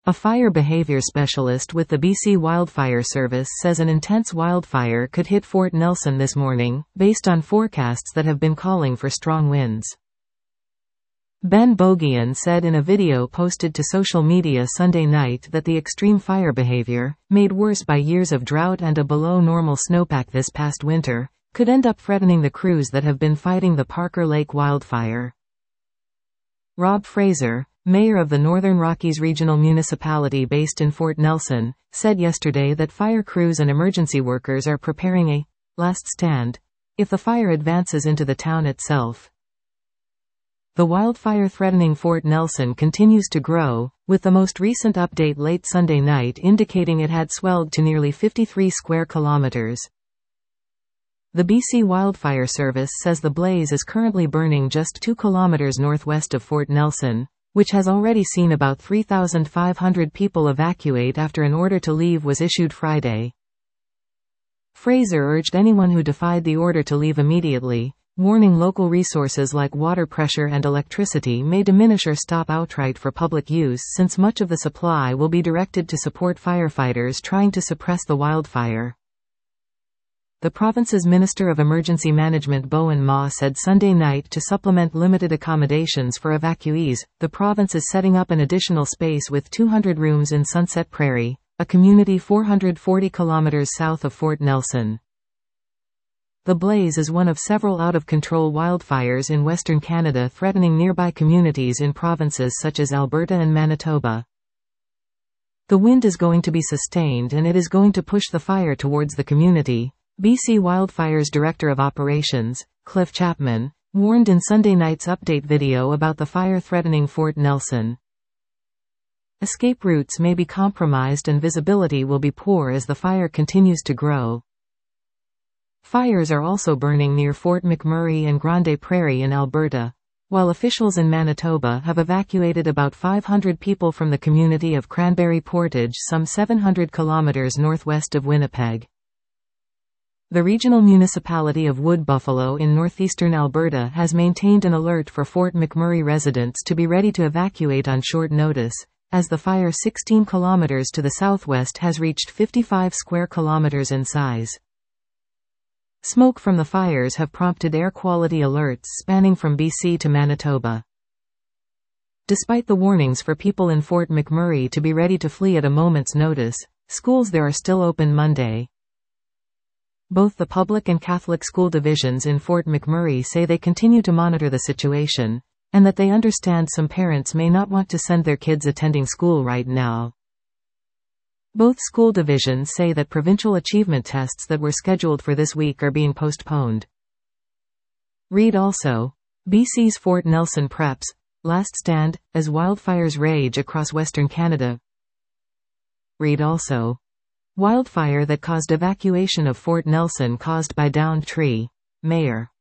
A fire behavior specialist with the BC Wildfire Service says an intense wildfire could hit Fort Nelson this morning, based on forecasts that have been calling for strong winds. Ben Bogian said in a video posted to social media Sunday night that the extreme fire behavior, made worse by years of drought and a below-normal snowpack this past winter, could end up threatening the crews that have been fighting the Parker Lake wildfire. Rob Fraser, mayor of the Northern Rockies Regional Municipality based in Fort Nelson, said yesterday that fire crews and emergency workers are preparing a last stand if the fire advances into the town itself. The wildfire threatening Fort Nelson continues to grow, with the most recent update late Sunday night indicating it had swelled to nearly 53 square kilometers. The BC Wildfire Service says the blaze is currently burning just 2 kilometers northwest of Fort Nelson, which has already seen about 3,500 people evacuate after an order to leave was issued Friday. Fraser urged anyone who defied the order to leave immediately, warning local resources like water pressure and electricity may diminish or stop outright for public use since much of the supply will be directed to support firefighters trying to suppress the wildfire. The province's Minister of Emergency Management Bowen Ma said Sunday night to supplement limited accommodations for evacuees, the province is setting up an additional space with 200 rooms in Sunset Prairie, a community 440 kilometers south of Fort Nelson. The blaze is one of several out-of-control wildfires in Western Canada threatening nearby communities in provinces such as Alberta and Manitoba. The wind is going to be sustained and it is going to push the fire towards the community, BC Wildfires Director of Operations, Cliff Chapman, warned in Sunday night's update video about the fire threatening Fort Nelson. Escape routes may be compromised and visibility will be poor as the fire continues to grow. Fires are also burning near Fort McMurray and Grande Prairie in Alberta, while officials in Manitoba have evacuated about 500 people from the community of Cranberry Portage some 700 kilometers northwest of Winnipeg. The regional municipality of Wood Buffalo in northeastern Alberta has maintained an alert for Fort McMurray residents to be ready to evacuate on short notice, as the fire 16 kilometers to the southwest has reached 55 square kilometers in size. Smoke from the fires have prompted air quality alerts spanning from BC to Manitoba. Despite the warnings for people in Fort McMurray to be ready to flee at a moment's notice, schools there are still open Monday. Both the public and Catholic school divisions in Fort McMurray say they continue to monitor the situation, and that they understand some parents may not want to send their kids attending school right now. Both school divisions say that provincial achievement tests that were scheduled for this week are being postponed. Read also, BC's Fort Nelson preps, last stand, as wildfires rage across Western Canada. Read also, wildfire that caused evacuation of Fort Nelson caused by downed tree. Mayor